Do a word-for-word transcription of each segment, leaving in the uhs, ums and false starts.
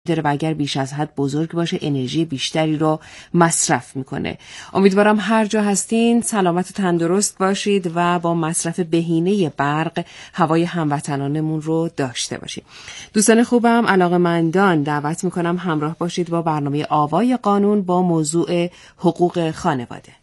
داره و اگر بیش از حد بزرگ باشه انرژی بیشتری رو مصرف میکنه. امیدوارم هر جا هستین سلامت و تندرست باشید و با مصرف بهینه برق هوای هموطنانمون رو داشته باشید. دوستان خوبم، علاقه‌مندان دعوت میکنم همراه باشید با برنامه آوای قانون با موضوع حقوق خانواده.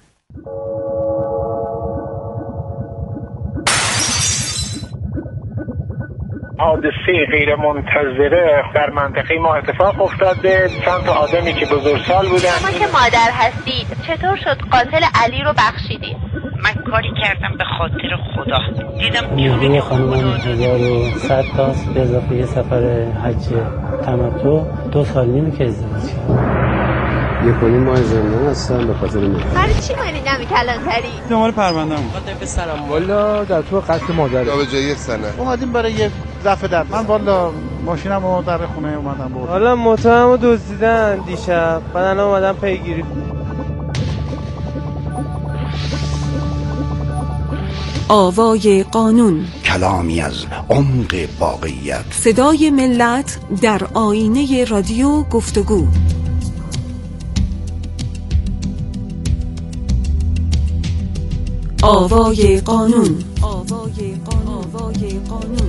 حادثه غیر منتظره در منطقه ما اتفاق افتاده. چند تا آدمی که بزرگسال بودن. شما که مادر هستید چطور شد قاتل علی رو بخشیدید؟ من کاری کردم به خاطر خدا. دیدم نیروی خانم هزار و صد تاست به اضافه یه سفر حج تمتع دو سال نیمی که ازدواج کردم. یک و نیم ماه زندان هستم به خاطر من. برای چی مالیدم کلانتری؟ دنبال پرونده‌ام. خاطر پسرم. والا در تو قتل مادر. جا به جای یک سنه. اومدیم برای یه دفعه در. من والا ماشینمو در خونه اومدم برد. حالا موتورمو دزدیدن دیشب. بعد الان اومدم پیگیری. آوای قانون، کلامی از عمق واقعیت، صدای ملت در آینه رادیو گفتگو. آوای قانون، آوای قانون، آوای قانون.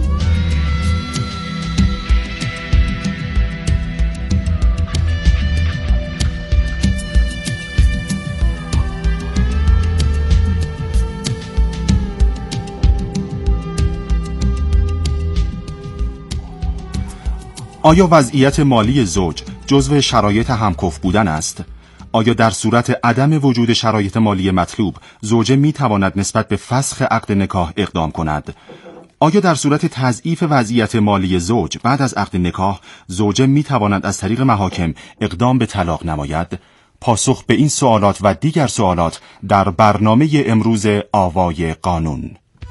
آیا وضعیت مالی زوج جزو شرایط همکف بودن است؟ آیا در صورت عدم وجود شرایط مالی مطلوب زوجه می تواند نسبت به فسخ عقد نکاح اقدام کند؟ آیا در صورت تضعیف وضعیت مالی زوج بعد از عقد نکاح زوجه می تواند از طریق محاکم اقدام به طلاق نماید؟ پاسخ به این سوالات و دیگر سوالات در برنامه امروز آوای قانون.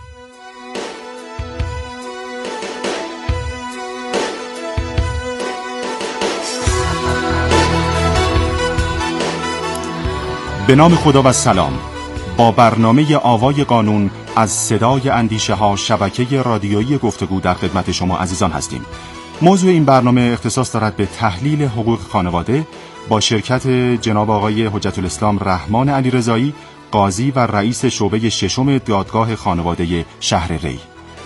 به نام خدا و سلام. با برنامه آوای قانون از صدای اندیشه ها شبکه رادیویی گفتگو در خدمت شما عزیزان هستیم. موضوع این برنامه اختصاص دارد به تحلیل حقوق خانواده با شرکت جناب آقای حجت الاسلام رحمان علیرضایی، قاضی و رئیس شعبه ششم دادگاه خانواده شهر ری.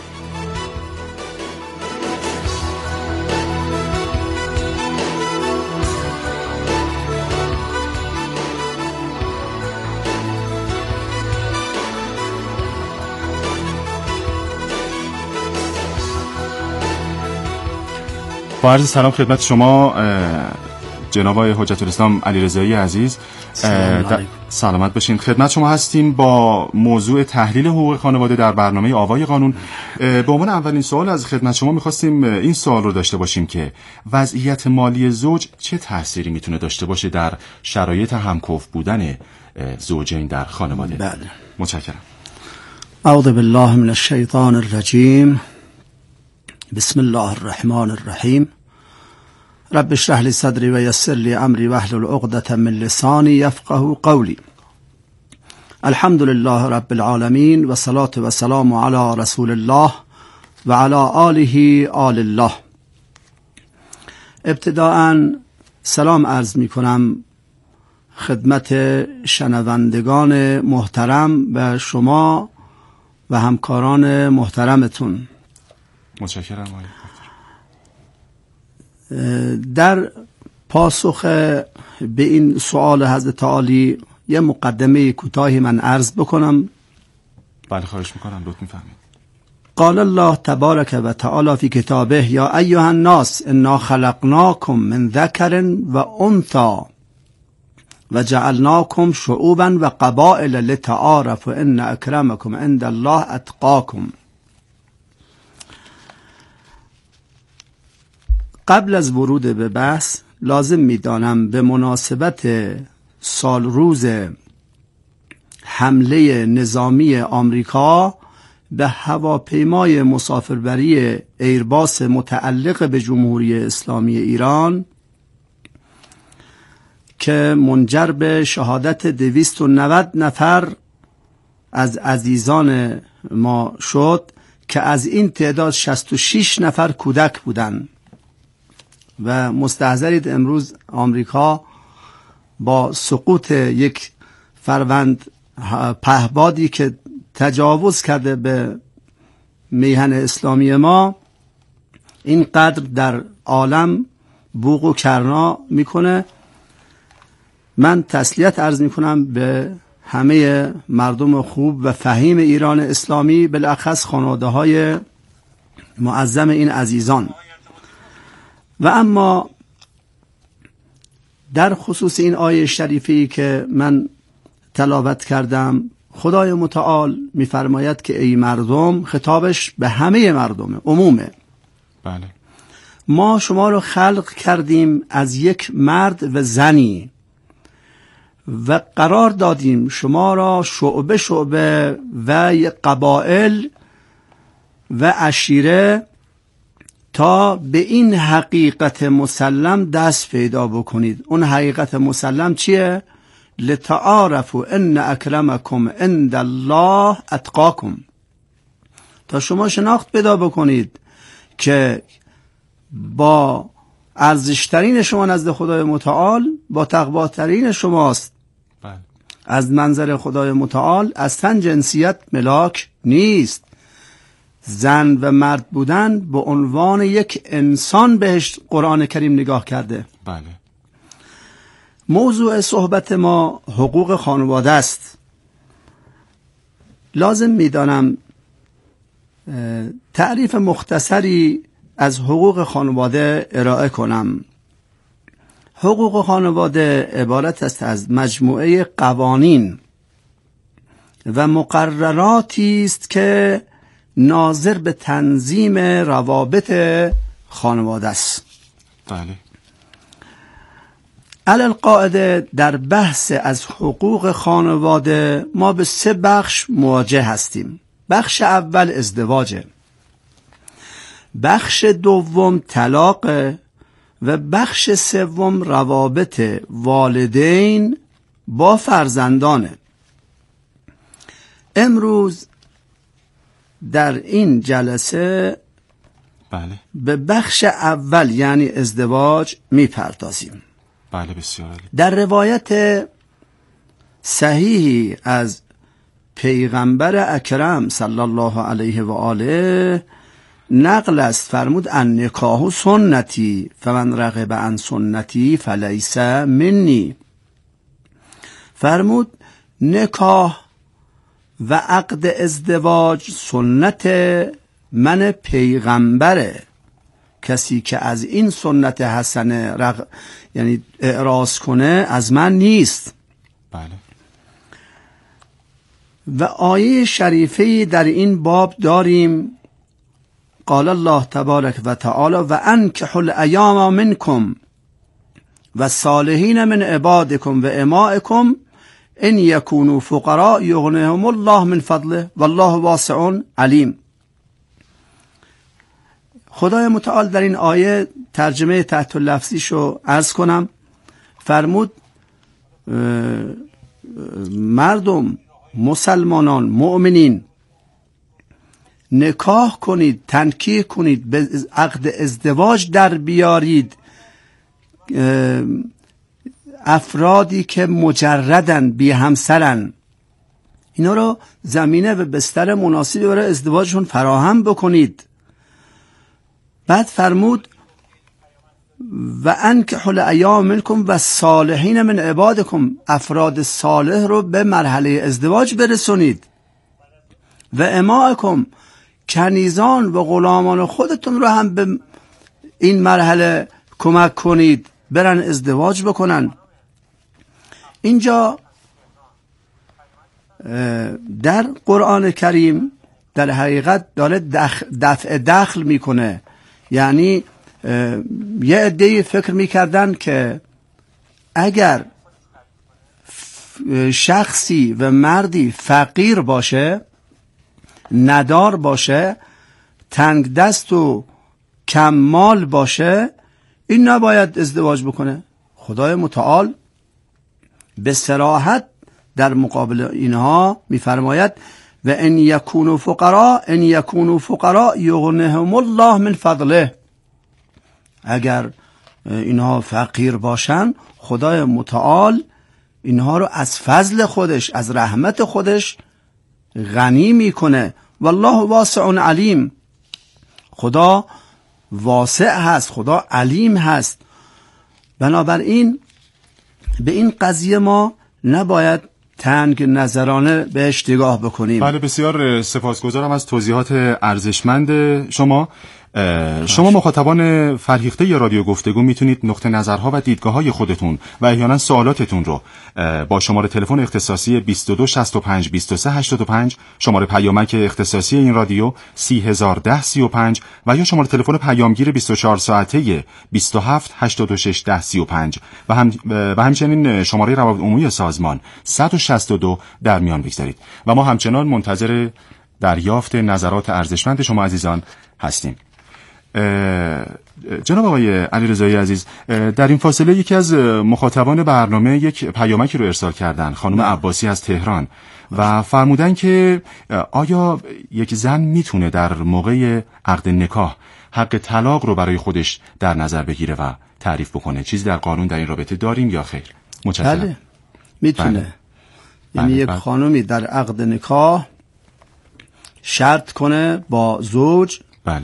با عرض سلام خدمت شما جناب آقای حجت الاسلام علیرضایی عزیز، سلام سلامت باشین. خدمت شما هستیم با موضوع تحلیل حقوق خانواده در برنامه آوای قانون. به عنوان اولین سوال از خدمت شما می‌خواستیم این سوال رو داشته باشیم که وضعیت مالی زوج چه تأثیری میتونه داشته باشه در شرایط همکف بودن زوجین در خانواده؟ بله. متشکرم. اعوذ بالله من الشیطان الرجیم. بسم الله الرحمن الرحیم. رب اشرح لی صدری و یسر لی امری واحلل عقدة من لسانی یفقهوا قولی. الحمد لله رب العالمین و صلاة و سلام علی رسول الله و علی آله آل الله. ابتداءً سلام عرض می کنم خدمت شنوندگان محترم و شما و همکاران محترمتون. متشکرم. در پاسخ به این سوال حضرت عالی یه مقدمه کوتاهی من عرض بکنم. بله خواهش میکنم، لطف میفرمایید. قال الله تبارک و تعالی فی کتابه یا ایها الناس انا خلقناکم من ذکر و انثی و جعلناکم شعوبا و قبائل لتعارفوا ان اکرمکم عند الله اتقاکم. قبل از ورود به بحث لازم می‌دانم به مناسبت سال روز حمله نظامی آمریکا به هواپیمای مسافربری ایرباس متعلق به جمهوری اسلامی ایران که منجر به شهادت دویست و نود نفر از عزیزان ما شد که از این تعداد شصت و شش نفر کودک بودند. و مستحضرید امروز آمریکا با سقوط یک فروند پهبادی که تجاوز کرده به میهن اسلامی ما اینقدر در عالم بوق و کرنا میکنه. من تسلیت عرض میکنم به همه مردم خوب و فهیم ایران اسلامی، بالاخص خانواده های معظم این عزیزان. و اما در خصوص این آیه شریفی که من تلاوت کردم، خدای متعال میفرماید که ای مردم، خطابش به همه مردمه، عمومه. بله. ما شما رو خلق کردیم از یک مرد و زنی و قرار دادیم شما را شعبه شعبه و قبائل و عشیره تا به این حقیقت مسلم دست پیدا بکنید. اون حقیقت مسلم چیه؟ لتعارفوا ان اکرمکم عند الله اتقاکم، تا شما شناخت پیدا بکنید که با ارزشترین شما نزد خدای متعال با تقواترین شماست. بله. از منظر خدای متعال اصلا جنسیت ملاک نیست. زن و مرد بودن به عنوان یک انسان بهش قرآن کریم نگاه کرده. بله. موضوع صحبت ما حقوق خانواده است. لازم میدانم تعریف مختصری از حقوق خانواده ارائه کنم. حقوق خانواده عبارت است از مجموعه قوانین و مقرراتی است که ناظر به تنظیم روابط خانواده است. بله. علی القاعده در بحث از حقوق خانواده ما به سه بخش مواجه هستیم. بخش اول ازدواجه، بخش دوم طلاق و بخش سوم روابط والدین با فرزندانه. امروز در این جلسه بله. به بخش اول یعنی ازدواج میپردازیم. بله بسیار عالی. در روایت صحیحی از پیغمبر اکرم صلی الله علیه و آله نقل است، فرمود ان نکاح سنتی فمن رغب عن سنتی فلیس منی. فرمود نکاح و عقد ازدواج سنت من پیغمبره، کسی که از این سنت حسنه رغ... یعنی اعراض کنه از من نیست. بله. و آیه شریفه در این باب داریم، قال الله تبارک و تعالی و انکحوا الایام منکم و صالحین من عبادکم و امائکم ان یکونوا فقراء یغنیهم الله من فضله والله واسع علیم. خدای متعال در این آیه ترجمه تحت لفظیشو عرض کنم، فرمود مردم مسلمانان مؤمنین نکاح کنید، تنکیح کنید، به عقد ازدواج در بیارید افرادی که مجردن، بی همسرن، اینا رو زمینه و بستر مناسبی برای ازدواجشون فراهم بکنید. بعد فرمود و انکحوا الایام منکم و صالحین من عبادکم، افراد صالح رو به مرحله ازدواج برسونید. و امائکم، کنیزان و غلامان خودتون رو هم به این مرحله کمک کنید برن ازدواج بکنن. اینجا در قرآن کریم در حقیقت داره دفع دخل میکنه. یعنی یه عده‌ای فکر میکردن که اگر شخصی و مردی فقیر باشه، ندار باشه، تنگ دست و کم مال باشه، این نباید ازدواج بکنه. خدای متعال به صراحت در مقابل اینها میفرماید و ان یکونوا فقراء ان یکونوا فقراء یغنیهم الله من فضله. اگر اینها فقیر باشن، خدای متعال اینها رو از فضل خودش، از رحمت خودش غنی میکنه. والله واسع علیم، خدا واسع هست، خدا علیم هست. بنابراین به این قضیه ما نباید تنگ نظرانه بهش نگاه بکنیم. بله، بسیار سپاسگزارم از توضیحات ارزشمند شما. شما مخاطبان فرهیخته ی رادیو گفتگو میتونید نقطه نظرها و دیدگاه‌های خودتون و احیانا سوالاتتون رو با شماره تلفن اختصاصی بیست و دو شصت و پنج بیست و سه هشتاد و پنج، شماره پیامک اختصاصی این رادیو سی هزار و ده سی و پنج و یا شماره تلفن پیامگیر بیست و چهار ساعته بیست و هفت هشتاد و شش ده سی و پنج و هم و همچنین شماره روابط عمومی سازمان صد و شصت و دو در میان بگذارید و ما همچنان منتظر دریافت نظرات ارزشمند شما عزیزان هستیم. جناب آقای علیرضایی عزیز، در این فاصله یکی از مخاطبان برنامه یک پیامکی رو ارسال کردن، خانم عباسی از تهران، و فرمودن که آیا یک زن میتونه در موقع عقد نکاح حق طلاق رو برای خودش در نظر بگیره و تعریف بکنه؟ چیزی در قانون در این رابطه داریم یا خیر؟ متشکرم. بله میتونه. بله. یعنی بله. یک بله. خانومی در عقد نکاح شرط کنه با زوج، بله،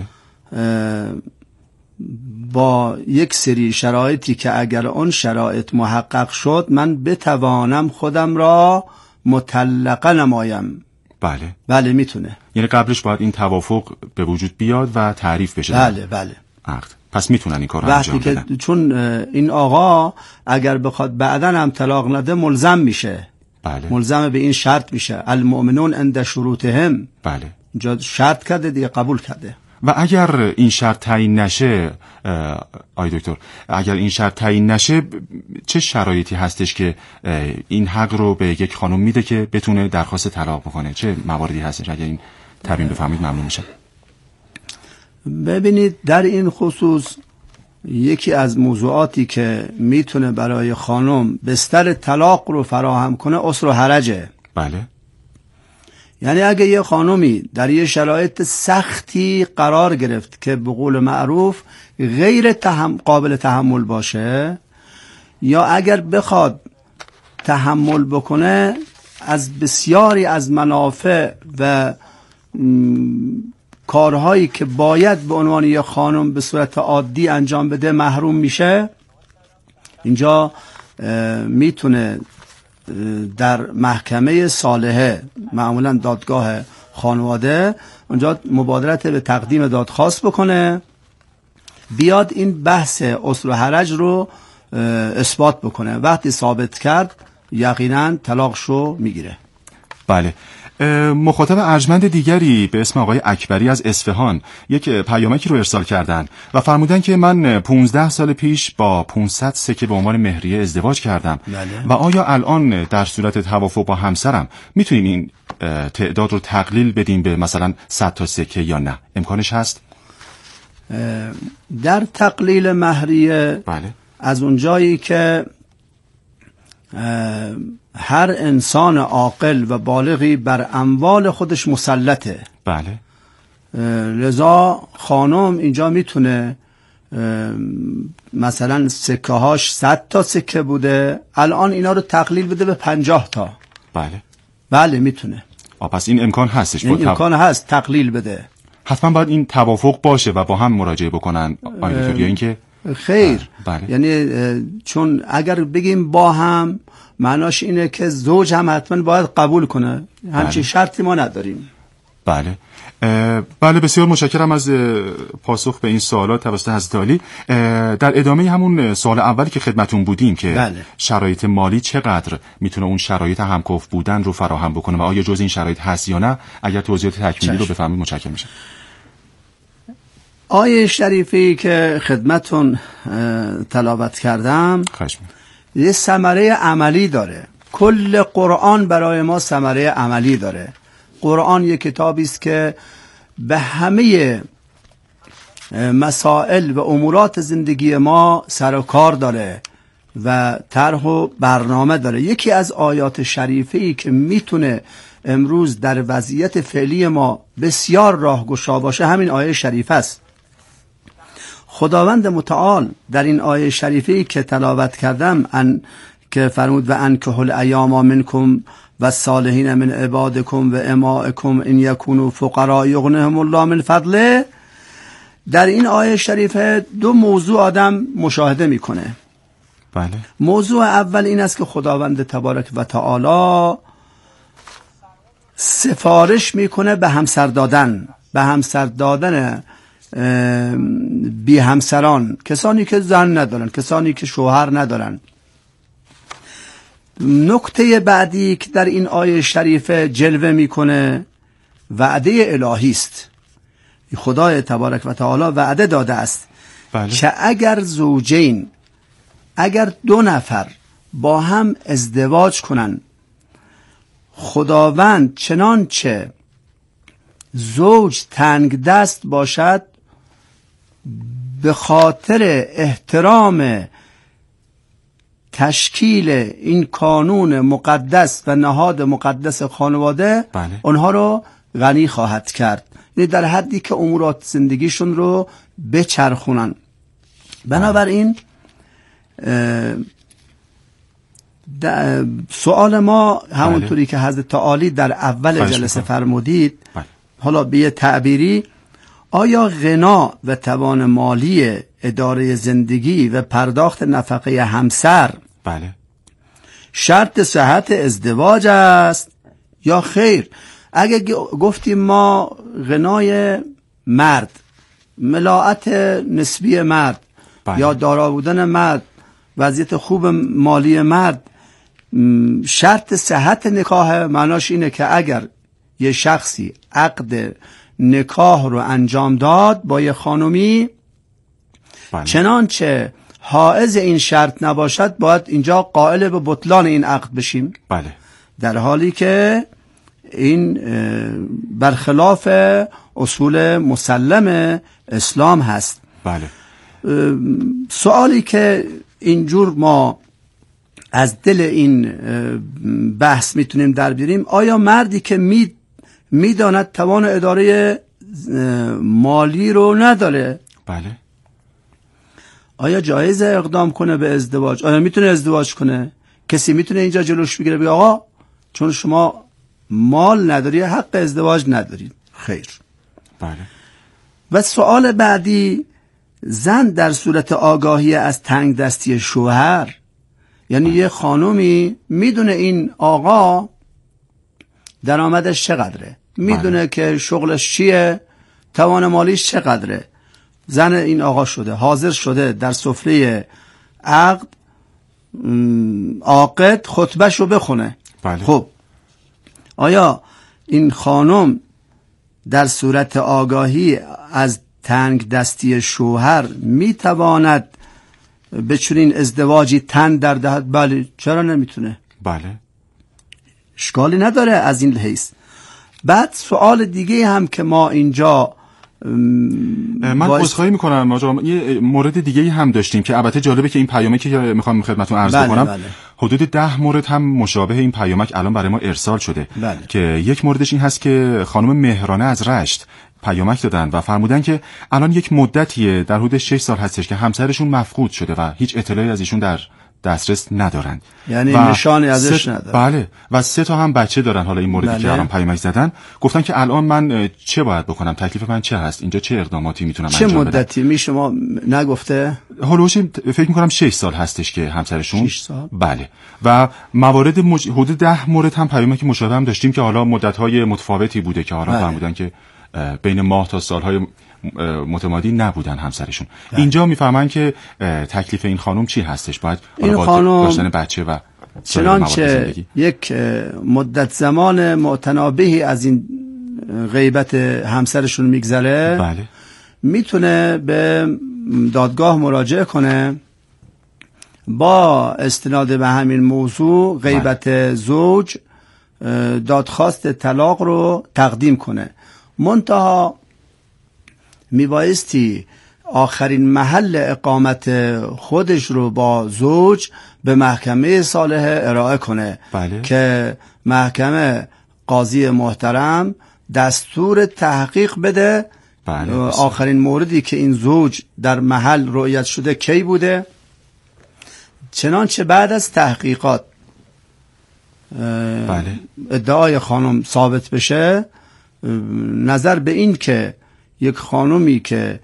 با یک سری شرایطی که اگر اون شرایط محقق شد من بتوانم خودم را مطلقه نمایم. بله بله میتونه. یعنی قبلش باید این توافق به وجود بیاد و تعریف بشه. بله بله عقد. پس میتونن این کار رو انجام بدن. که چون این آقا اگر بخواد بعداً هم طلاق نده ملزم میشه. بله. ملزم به این شرط میشه، المؤمنون عند شروطهم. بله. اینجا شرط کرده دیگه، قبول کرده. و اگر این شرط تعیین نشه آی دکتر، اگر این شرط تعیین نشه چه شرایطی هستش که این حق رو به یک خانم میده که بتونه درخواست طلاق بکنه؟ چه مواردی هستش؟ اگر این تبیین بفهمید ممنون میشم. ببینید در این خصوص یکی از موضوعاتی که میتونه برای خانم بستر طلاق رو فراهم کنه عسر و حرجه. بله. یعنی اگه یه خانومی در یه شرایط سختی قرار گرفت که به قول معروف غیر تحم... قابل تحمل باشه، یا اگر بخواد تحمل بکنه از بسیاری از منافع و م... کارهایی که باید به عنوان یه خانم به صورت عادی انجام بده محروم میشه، اینجا میتونه در محکمه صالحه، معمولا دادگاه خانواده، اونجا مبادرت به تقدیم دادخواست بکنه، بیاد این بحث عسر و حرج رو اثبات بکنه. وقتی ثابت کرد یقینا طلاقشو میگیره. بله. مخاطب ارجمند دیگری به اسم آقای اکبری از اصفهان یک پیامکی رو ارسال کردن و فرمودن که من پونزده سال پیش با پانصد سکه به عنوان مهریه ازدواج کردم. بله. و آیا الان در صورت توافق با همسرم میتونیم این تعداد رو تقلیل بدیم به مثلا صد تا سکه یا نه؟ امکانش هست؟ در تقلیل مهریه بله. از اونجایی که هر انسان عاقل و بالغی بر اموال خودش مسلطه. بله. لذا خانم اینجا میتونه مثلا سکه هاش صد تا سکه بوده، الان اینا رو تقلیل بده به پنجاه تا. بله. بله میتونه. آ پس این امکان هستش. این امکان تب... هست تقلیل بده. حتما باید این توافق باشه و با هم مراجعه بکنن آیدکتور، یا اینکه خیر. بله. یعنی چون اگر بگیم با هم معناش اینه که زوج هم حتما باید قبول کنه، همچین بله. شرطی ما نداریم. بله. بله بسیار متشکرم از پاسخ به این سوالات توسط حضرت عالی. در ادامه همون سوال اولی که خدمتون بودیم که بله. شرایط مالی چقدر میتونه اون شرایط همکف بودن رو فراهم بکنه و آیا جز این شرایط هست یا نه، اگر توضیحات تکمیلی رو بفهمید متشکرم میشم. آیه شریفی که خدمتون تلاوت کردم یه ثمره عملی داره. کل قرآن برای ما ثمره عملی داره. قرآن یک کتابی است که به همه مسائل و امورات زندگی ما سر و کار داره و طرح و برنامه داره. یکی از آیات شریفه‌ای که میتونه امروز در وضعیت فعلی ما بسیار راهگشا باشه همین آیه شریف است. خداوند متعال در این آیه شریفی که تلاوت کردم ان که فرمود و انکحوا الایام منکم و صالحین من عبادکم و امائکم ان یکونوا فقراء یغنیهم الله من فضله، در این آیه شریفه دو موضوع آدم مشاهده میکنه. بله. موضوع اول این است که خداوند تبارک و تعالی سفارش میکنه به همسر دادن، به همسر دادن بی همسران، کسانی که زن ندارن، کسانی که شوهر ندارن. نکته بعدی که در این آیه شریفه جلوه میکنه وعده الهی است. خدای تبارک و تعالی وعده داده است بله. که اگر زوجین، اگر دو نفر با هم ازدواج کنن، خداوند چنانچه زوج تنگ دست باشد به خاطر احترام تشکیل این کانون مقدس و نهاد مقدس خانواده بله. اونها رو غنی خواهد کرد، یعنی در حدی که امورات زندگیشون رو بچرخونن. بنابراین سوال ما همونطوری بله. که حضرت عالی در اول جلسه فرمودید بله. حالا به یه تعبیری، آیا غنا و توان مالی اداره زندگی و پرداخت نفقه همسر بله. شرط صحت ازدواج است یا خیر؟ اگه گفتیم ما غنای مرد، ملاعت نسبی مرد بله. یا دارا بودن مرد، وضعیت خوب مالی مرد شرط صحت نکاح، معناش اینه که اگر یه شخصی عقد نکاح رو انجام داد با یه خانومی بله. چنانچه حائز این شرط نباشد باید اینجا قائل به بطلان این عقد بشیم بله. در حالی که این برخلاف اصول مسلم اسلام هست. بله. سوالی که اینجور ما از دل این بحث میتونیم در بیاریم، آیا مردی که می میداند توان اداره مالی رو نداره بله. آیا جایزه اقدام کنه به ازدواج؟ آیا میتونه ازدواج کنه؟ کسی میتونه اینجا جلوش بگیره بگه آقا چون شما مال نداری حق ازدواج ندارید؟ خیر. بله. و سوال بعدی، زن در صورت آگاهی از تنگ دستی شوهر، یعنی یه خانومی میدونه این آقا درآمدش چقدره، میدونه بله. که شغلش چیه، توان مالیش چقدره، زن این آقا شده، حاضر شده در سفره عقد عاقد خطبهش رو بخونه بله. خب آیا این خانم در صورت آگاهی از تنگ دستی شوهر میتواند به چنین ازدواجی تن در دهد؟ بله. چرا نمیتونه؟ بله. اشکالی نداره از این حیث. بعد سوال دیگه هم که ما اینجا من عذرخواهی میکنم آقا، یه مورد دیگه هم داشتیم که البته جالبه که این پیامکی که میخوام خدمتتون عرض بله بکنم بله. حدود ده مورد هم مشابه این پیامک الان برای ما ارسال شده بله. که یک موردش این هست که خانم مهرانه از رشت پیامک دادن و فرمودن که الان یک مدتیه در حدود شش سال هستش که همسرشون مفقود شده و هیچ اطلاعی از ایشون در دسترس ندارن، یعنی نشانی ازش ندارن. بله. و سه تا هم بچه دارن. حالا این موردی بله. که الان پیامک زدن گفتن که الان من چه باید بکنم، تکلیف من چه هست، اینجا چه اقداماتی میتونم چه انجام بدم؟ چه مدتی می شما نگفته؟ هولوش فکر میکنم شش سال هستش که همسرشون. شش سال؟ بله. و موارد مج... حدود ده مورد هم پیامک مشابه هم داشتیم که حالا مدت‌های متفاوتی بوده که حالا بله. فرمودن که بین ماه تا سالهای متمادی نبودن همسرشون. بله. اینجا میفهمن که تکلیف این خانم چی هستش، باید این خانم داشتن بچه و چنانچه یک مدت زمان متنابهی از این غیبت همسرشون میگذره بله. میتونه به دادگاه مراجعه کنه با استناد به همین موضوع غیبت بله. زوج دادخواست طلاق رو تقدیم کنه. منتها میبایستی آخرین محل اقامت خودش رو با زوج به محکمه صالحه ارائه کنه بله. که محکمه قاضی محترم دستور تحقیق بده بله. آخرین موردی که این زوج در محل رؤیت شده کی بوده؟ چنانچه بعد از تحقیقات بله. ادعای خانم ثابت بشه، نظر به این که یک خانمی که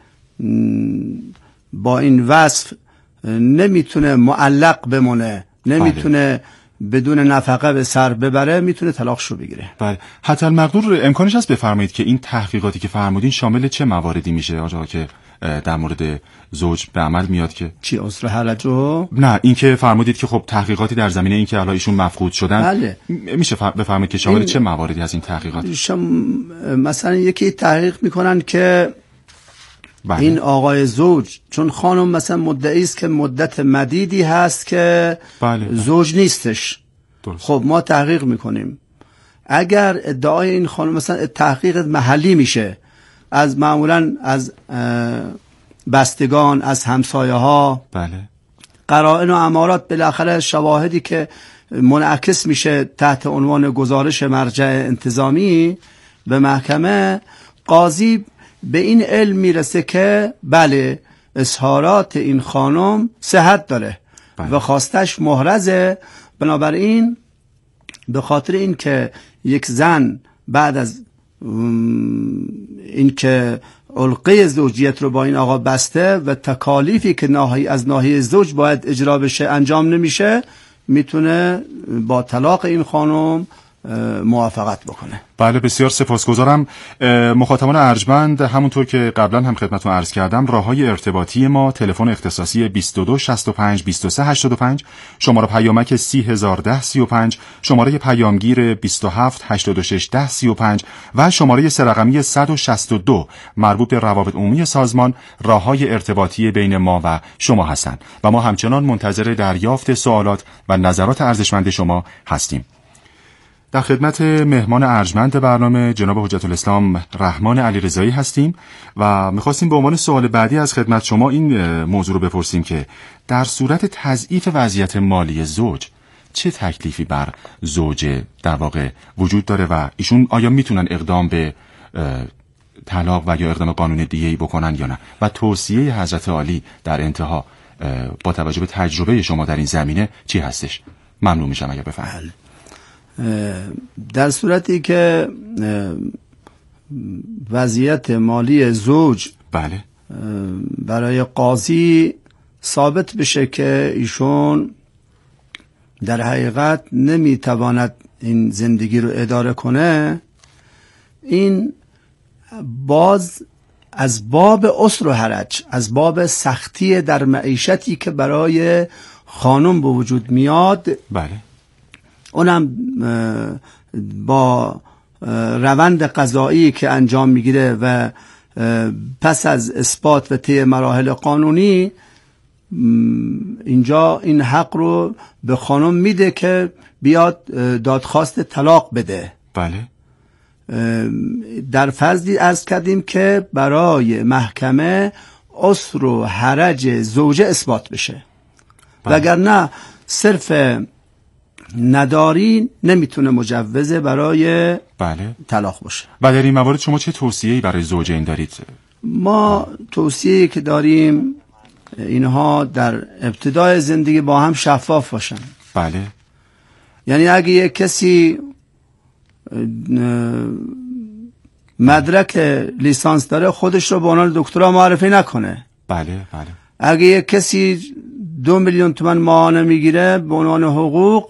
با این وصف نمیتونه معلق بمونه، نمیتونه بله. بدون نفقه به سر ببره، میتونه طلاقشو بگیره. بله. حتی المقدور امکانش هست بفرمایید که این تحقیقاتی که فرمودین شامل چه مواردی میشه آقا که در مورد زوج به عمل میاد که چی عذر حرجو؟ نه، این که فرمودید که خب تحقیقاتی در زمینه این که الان ایشون مفقود شدن. بله. میشه بفرمایید که شامل چه مواردی از این تحقیقات؟ شم... مثلا یکی تحقیق میکنن که بله. این آقای زوج، چون خانم مثلا مدعی است که مدت مدیدی هست که بله. زوج نیستش. درست. خب ما تحقیق میکنیم، اگر ادعای این خانم مثلا تحقیق محلی میشه از معمولا از بستگان، از همسایه ها، بله. قرائن و امارات، بالاخره شواهدی که منعکس میشه تحت عنوان گزارش مرجع انتظامی به محکمه، قاضی به این علم میرسه که بله اظهارات این خانم صحت داره بله. و خواستش محرزه. بنابراین به خاطر این که یک زن بعد از این که علقه زوجیت رو با این آقا بسته و تکالیفی که ناحیه از ناحیه زوج باید اجرا بشه انجام نمیشه، میتونه با طلاق این خانم موافقت بکنه. بله، بسیار سپاسگزارم. مخاطبان ارجمند، همونطور که قبلا هم خدمتتون عرض کردم، راههای ارتباطی ما تلفن اختصاصی بیست و دو شصت و پنج بیست و سه هشتاد و پنج، شماره پیامک سی هزار و ده سی و پنج، شماره پیامگیر بیست و هفت هشتاد و شش ده سی و پنج و شماره سه رقمی صد و شصت و دو مربوط به روابط عمومی سازمان، راههای ارتباطی بین ما و شما هستند و ما همچنان منتظر دریافت سوالات و نظرات ارزشمند شما هستیم. در خدمت مهمان ارجمند برنامه جناب حجت الاسلام رحمان علیرضایی هستیم و میخواستیم به عنوان سوال بعدی از خدمت شما این موضوع رو بپرسیم که در صورت تضعیف وضعیت مالی زوج چه تکلیفی بر زوج در واقع وجود داره و ایشون آیا میتونن اقدام به طلاق و یا اقدام قانونی دیگه‌ای بکنن یا نه؟ و توصیه حضرت عالی در انتها با توجه به تجربه شما در این زمینه چی هستش؟ ممنون میشم اگه بفرمایید. در صورتی که وضعیت مالی زوج بله برای قاضی ثابت بشه که ایشون در حقیقت نمیتواند این زندگی رو اداره کنه، این باز از باب عسر و حرج، از باب سختی در معیشتی که برای خانم به وجود میاد، بله اونم با روند قضایی که انجام میگیره و پس از اثبات و طی مراحل قانونی، اینجا این حق رو به خانم میده که بیاد دادخواست طلاق بده. بله. در فرضی عرض کردیم که برای محکمه عسر و حرج زوجه اثبات بشه، بله. وگرنه صرف نداری نمیتونه مجوزه برای بله. طلاق باشه. و در این موارد شما چه توصیه‌ای برای زوجین دارید؟ ما توصیه‌ای که داریم اینها در ابتدای زندگی با هم شفاف باشن. بله. یعنی اگه یک کسی مدرک لیسانس داره خودش رو به عنوان دکترا معرفی نکنه. بله بله. اگه یک کسی دو میلیون تومان ماهانه میگیره به عنوان حقوق،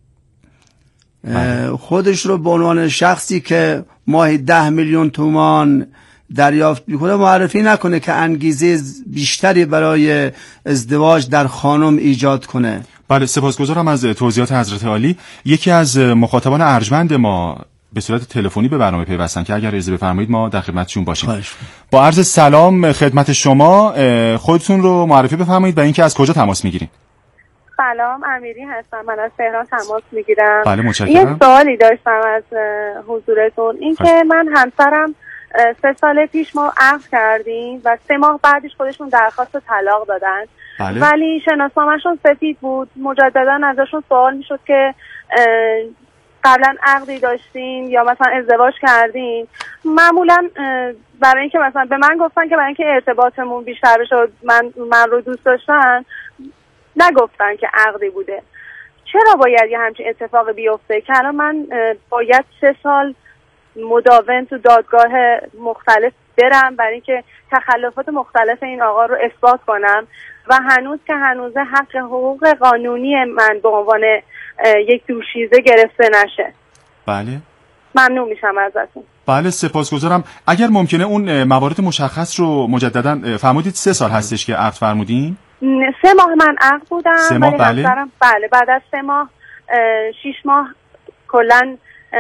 بله. خودش رو به عنوان شخصی که ماهی ده میلیون تومان دریافت میکنه معرفی نکنه که انگیزه بیشتری برای ازدواج در خانم ایجاد کنه. بله، سپاسگزارم از توضیحات حضرت عالی. یکی از مخاطبان ارجمند ما به صورت تلفنی به برنامه پیوستن که اگر اجازه بفرمایید ما در خدمتشون باشیم. خواهش. با عرض سلام خدمت شما، خودتون رو معرفی بفرمایید و اینکه از کجا تماس میگیرین. سلام، امیری هستم، من از تهران تماس میگیرم. بله، متشکرم. یه سوالی داشتم از حضورتون، این که من همسرم سه سال پیش ما عقد کردیم و سه ماه بعدش خودشون درخواست طلاق دادن. بله. ولی شناسنامه‌شون سفید بود. مجددا ازشون سوال میشد که قبلا عقدی داشتین یا مثلا ازدواج کردین، معمولا برای اینکه مثلا به من گفتن که برای اینکه ارتباطمون بیشتر بشه من من رو دوست داشتن، نگفتن که عقدی بوده. چرا باید یه همچین اتفاق بیفته که الان من باید سه سال مداوم تو دادگاه مختلف برم برای اینکه تخلفات مختلف این آقا رو اثبات کنم و هنوز که هنوز حق حقوق قانونی من به عنوان یک دوشیزه گرفته نشه؟ بله ممنون میشم ازتون. بله سپاسگزارم. اگر ممکنه اون موارد مشخص رو مجددا فرمودید. سه سال هستش که عقد فرمودین؟ سه ماه من عقد بودم. سه ماه بله. بله بعد از سه ماه شیش ماه کلا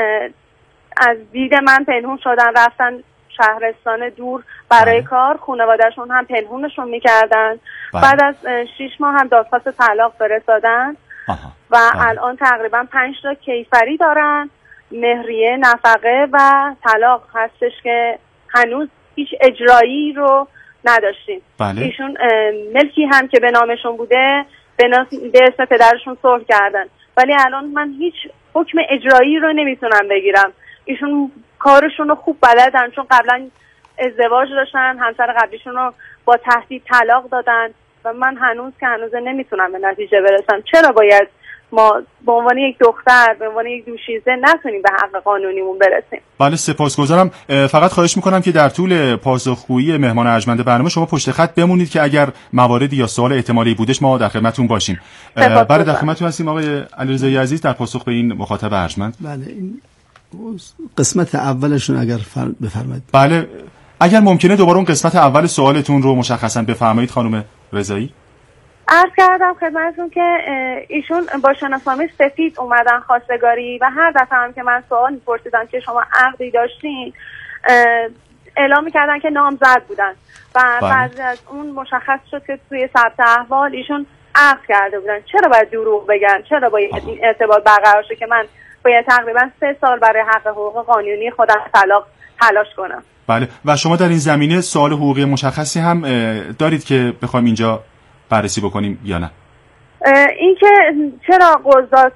از دید من پنهون شدن، رفتن شهرستان دور برای بله. کار، خانواده‌شون هم پنهونشون میکردن. بله. بعد از شیش ماه هم دادخواست طلاق فرستادن و بله. الان تقریبا پنج تا کیفری دارن، مهریه، نفقه و طلاق هستش که هنوز هیچ اجرایی رو نداشتیم. بله. ایشون ملکی هم که به نامشون بوده به اسم پدرشون صلح کردن، ولی الان من هیچ حکم اجرایی رو نمیتونم بگیرم. ایشون کارشون رو خوب بلدن چون قبلا ازدواج داشتن، همسر قبلیشون رو با تهدید طلاق دادن و من هنوز که هنوز نمیتونم به نتیجه برسم. چرا باید ما به عنوان یک دختر، به عنوان یک دوشیزه نتونیم به حق قانونیمون برسیم؟ بله سپاسگزارم. فقط خواهش میکنم که در طول پاسخگویی مهمان ارجمند برنامه شما پشت خط بمونید که اگر مواردی یا سوال احتمالی بودش ما در خدمتتون باشیم. بله در خدمتتون هستیم آقای علیرضایی عزیز در پاسخ به این مخاطب ارجمند. بله این قسمت اولشون اگر بفرمایید. بله اگر ممکنه دوباره اون قسمت اول سوالتون رو مشخصا بفرمایید خانم رضایی. عرض کردم خدمتتون که ایشون با شناسنامه سفید اومدن خواستگاری و هر دفعه هم که من سوال می‌پرسیدم که شما عقدی داشتین اعلام می‌کردن که نامزد بودن و بعد از اون مشخص شد که توی ثبت احوال ایشون عقد کرده بودن. چرا باید دروغ بگن؟ چرا باید این ارتباط برقرار شه که من باید تقریبا سه سال برای حق حقوق قانونی خودم طلاق تلاش کنم؟ بله و شما در این زمینه سوال حقوقی مشخصی هم دارید که بخوایم اینجا بررسی بکنیم یا نه؟ این که چرا قضات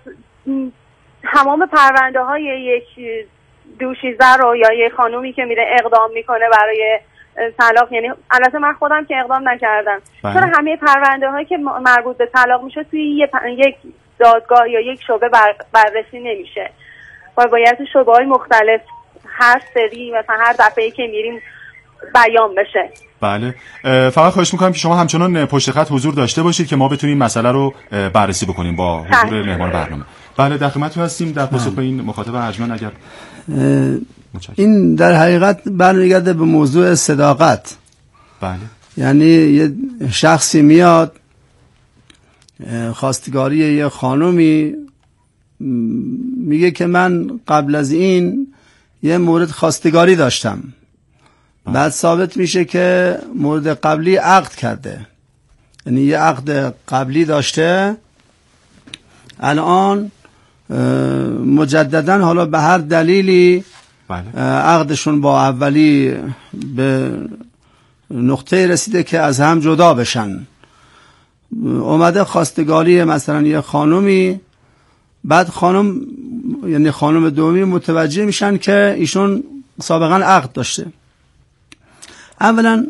تمام پرونده های یک دوشیزه رو یا یک خانومی که میره اقدام میکنه برای طلاق، یعنی البته من خودم که اقدام نکردم، بله. چرا همه پرونده هایی که مربوط به طلاق میشه توی یک دادگاه یا یک شعبه بر بررسی نمیشه و باید شعبه های مختلف هر سری مثلا هر دفعه‌ای که میریم بیان بشه؟ بله فقط خواهش میکنم که شما همچنان پشت خط حضور داشته باشید که ما بتونیم مسئله رو بررسی بکنیم با حضور مهمان برنامه. بله در خدمتتون هستیم در پاسخ به این مخاطب ارجمند. اگر این در حقیقت برمیگرده به موضوع صداقت. بله یعنی یه شخصی میاد خواستگاری یه خانومی میگه که من قبل از این یه مورد خواستگاری داشتم، بعد ثابت میشه که مورد قبلی عقد کرده، یعنی یه عقد قبلی داشته، الان مجددا حالا به هر دلیلی بله. عقدشون با اولی به نقطه رسیده که از هم جدا بشن، اومده خواستگاری مثلا یه خانومی، بعد خانم یعنی خانم دومی متوجه میشن که ایشون سابقا عقد داشته. اولا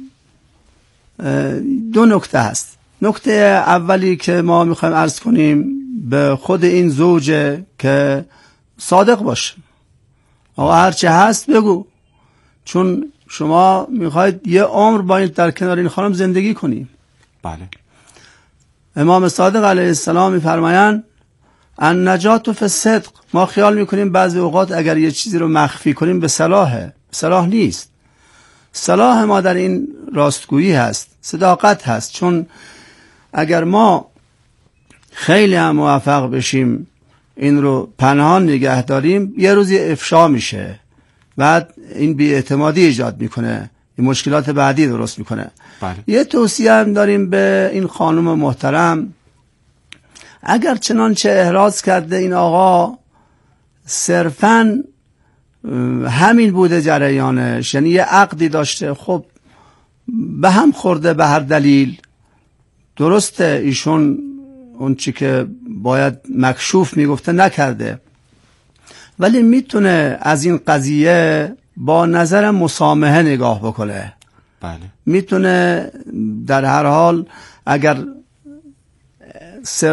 دو نکته هست. نکته اولی که ما میخوایم عرض کنیم به خود این زوجه که صادق باشه، آقا هرچه هست بگو، چون شما میخواید یه عمر با این در کنار این خانم زندگی کنی. بله امام صادق علیه السلام میفرمایند النجات فی الصدق. ما خیال میکنیم بعضی اوقات اگر یه چیزی رو مخفی کنیم به صلاحه، صلاح نیست. صلاح ما در این راستگویی هست، صداقت هست، چون اگر ما خیلی هم موفق بشیم این رو پنهان نگه داریم یه روزی افشا میشه، بعد این بی‌اعتمادی ایجاد میکنه، این مشکلات بعدی درست میکنه. بله. یه توصیه هم داریم به این خانم محترم، اگر چنانچه احراز کرده این آقا صرفاً همین بوده جریانش، یعنی یه عقدی داشته، خب به هم خورده به هر دلیل، درسته ایشون اون چی که باید مکشوف میگفته نکرده، ولی میتونه از این قضیه با نظر مسامحه نگاه بکنه. بله. میتونه در هر حال اگر